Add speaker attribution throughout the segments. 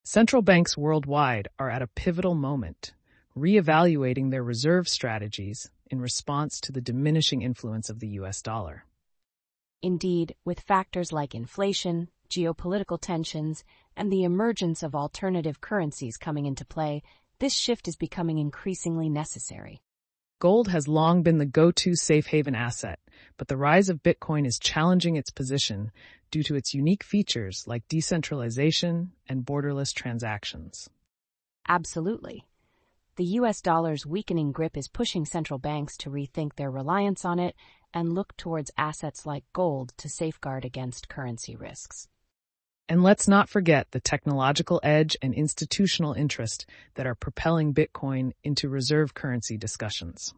Speaker 1: Central banks worldwide are at a pivotal moment, reevaluating their reserve strategies in response to the diminishing influence of the US dollar.
Speaker 2: Indeed, with factors like inflation, geopolitical tensions, and the emergence of alternative currencies coming into play, this shift is becoming increasingly necessary.
Speaker 1: Gold has long been the go-to safe haven asset, but the rise of Bitcoin is challenging its position due to its unique features like decentralization and borderless transactions.
Speaker 2: Absolutely. The US dollar's weakening grip is pushing central banks to rethink their reliance on it and look towards assets like gold to safeguard against currency risks.
Speaker 1: And let's not forget the technological edge and institutional interest that are propelling Bitcoin into reserve currency discussions.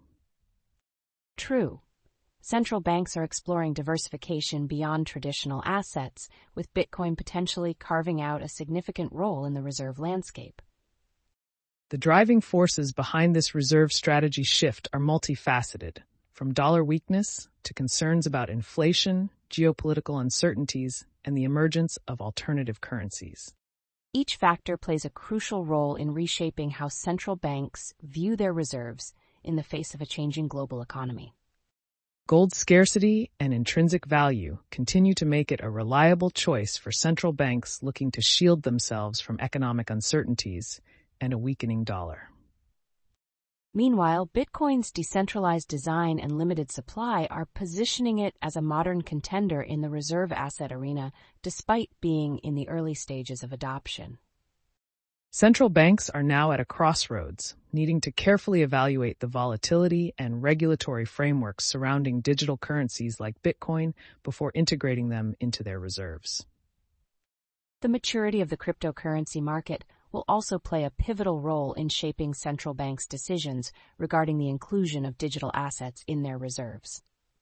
Speaker 2: True. Central banks are exploring diversification beyond traditional assets, with Bitcoin potentially carving out a significant role in the reserve landscape.
Speaker 1: The driving forces behind this reserve strategy shift are multifaceted, from dollar weakness to concerns about inflation, geopolitical uncertainties, and the emergence of alternative currencies.
Speaker 2: Each factor plays a crucial role in reshaping how central banks view their reserves in the face of a changing global economy.
Speaker 1: Gold's scarcity and intrinsic value continue to make it a reliable choice for central banks looking to shield themselves from economic uncertainties and a weakening dollar.
Speaker 2: Meanwhile, Bitcoin's decentralized design and limited supply are positioning it as a modern contender in the reserve asset arena, despite being in the early stages of adoption.
Speaker 1: Central banks are now at a crossroads, needing to carefully evaluate the volatility and regulatory frameworks surrounding digital currencies like Bitcoin before integrating them into their reserves.
Speaker 2: The maturity of the cryptocurrency market will also play a pivotal role in shaping central banks' decisions regarding the inclusion of digital assets in their reserves.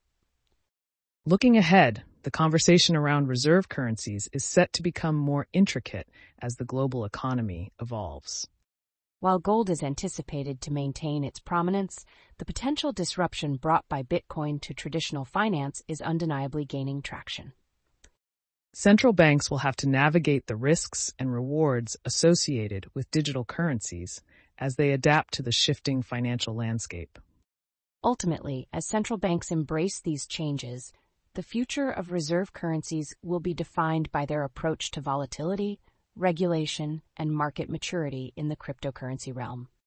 Speaker 1: Looking ahead, the conversation around reserve currencies is set to become more intricate as the global economy evolves.
Speaker 2: While gold is anticipated to maintain its prominence, the potential disruption brought by Bitcoin to traditional finance is undeniably gaining traction.
Speaker 1: Central banks will have to navigate the risks and rewards associated with digital currencies as they adapt to the shifting financial landscape.
Speaker 2: Ultimately, as central banks embrace these changes, the future of reserve currencies will be defined by their approach to volatility, regulation, and market maturity in the cryptocurrency realm.